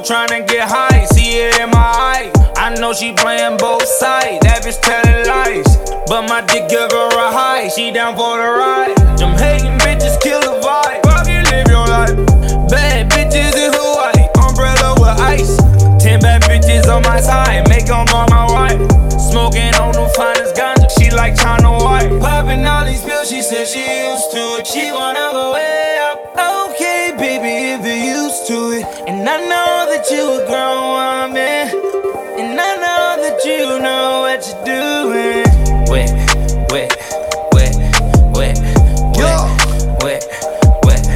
tryna get high, see it in my eye. I know she playing both sides, that bitch telling lies. But my dick give her a high, she down for the ride. Them hating bitches kill the vibe, fuck you, live your life. Bad bitches in Hawaii, umbrella with ice. 10 bad bitches on my side, make them on my wife. Smoking on the finest ganja, she like China White. Popping all these pills, she said she used to it. She wanna go way up. Okay, baby, if you're used to it. And I know that you a grown woman, and I know that you know what you're doing. Wet, wet, wet, wet, wet, wet, wet, wet,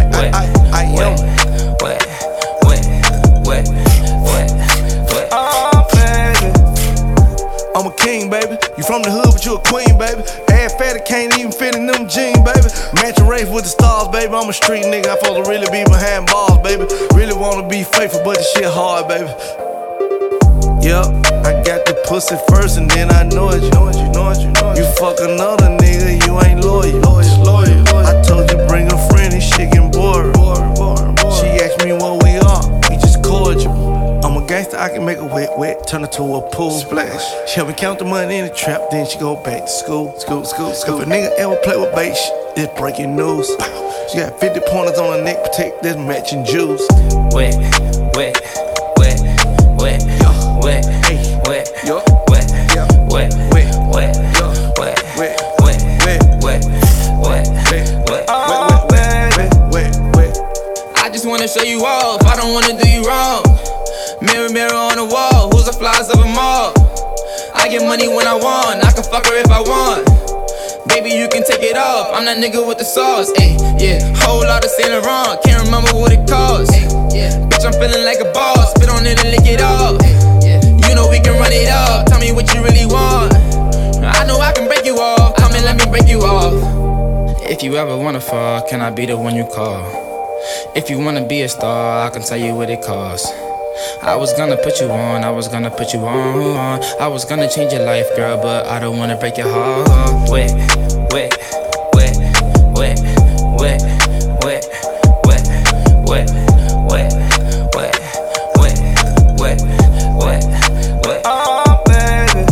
wet, wet, wet. Oh, baby, I'm a king, baby. You from the hood, but you a queen, baby. Ass fatty can't even fit in them jeans, baby. Matching race with the stars, baby. I'm a street nigga. I'm supposed to really be behind bars, baby. Really wanna be faithful, but this shit hard, baby. Yup, I got the pussy first, and then I know it. You fuck another nigga, you ain't loyal. I told you bring a friend, this shit getting bored. She asked me what we are, we just cordial. I'm a gangster, I can make a wet, turn it to a pool. Splash. She help me count the money in the trap, then she go back to school. If a nigga ever play with bait, it's breaking news. She got 50 pointers on her neck, protect this matching juice. Wet, wet, wet, wet, wet, Hey. wet, Yo. wet, Yeah. wet, Wet. wet, Yo. wet, Wet. wet, Wet. wet, wet, wet. Oh, wet. I just wanna show you off, I don't wanna do you wrong. Mirror, mirror on the wall, who's the flies of them all? I get money when I want, I can fuck her if I want. Baby, you can take it off, I'm that nigga with the sauce, ayy, yeah. Whole lot of Saint Laurent, can't remember what it costs, yeah. Bitch, I'm feeling like a boss, spit on it and lick it off, yeah. You know we can run it up, tell me what you really want. I know I can break you off, come and let me break you off. If you ever wanna fall, can I be the one you call? If you wanna be a star, I can tell you what it costs. I was gonna put you on, I was gonna put you on. I was gonna change your life, girl, but I don't wanna break your heart. Wet, wet, wet, wet, wet, wet, wet, wet, wet, wet, wet, wet, wet, wet. Oh, baby,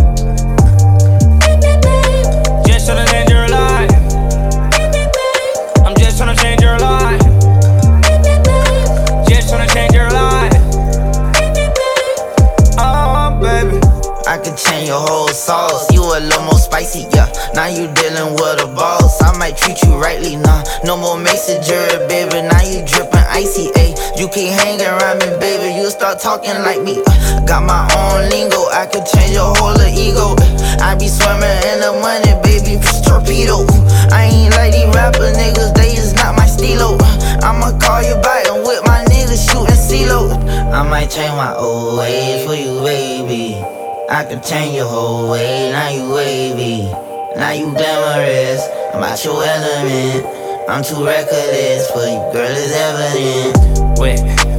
just tryna change your life. I'm just tryna change your life. Just tryna change your life. Oh, baby, I could change your whole sauce. You a little more spicy, yeah. Now you dealing with a boss. I might treat you rightly, nah. No more Mason jury, baby. Now you dripping icy, ayy. You keep hanging around me, baby. You start talking like me. Got my own lingo. I could change your whole ego. I be swimming in the money, baby. Torpedo. I ain't like these rapper niggas. They is not my stilo. I'ma call you back and with my niggas shooting CeeLo. I might change my old ways for you, baby. I can change your whole way, now you wavy. Now you glamorous, I'm out your element. I'm too reckless for you, girl, it's evident. wet.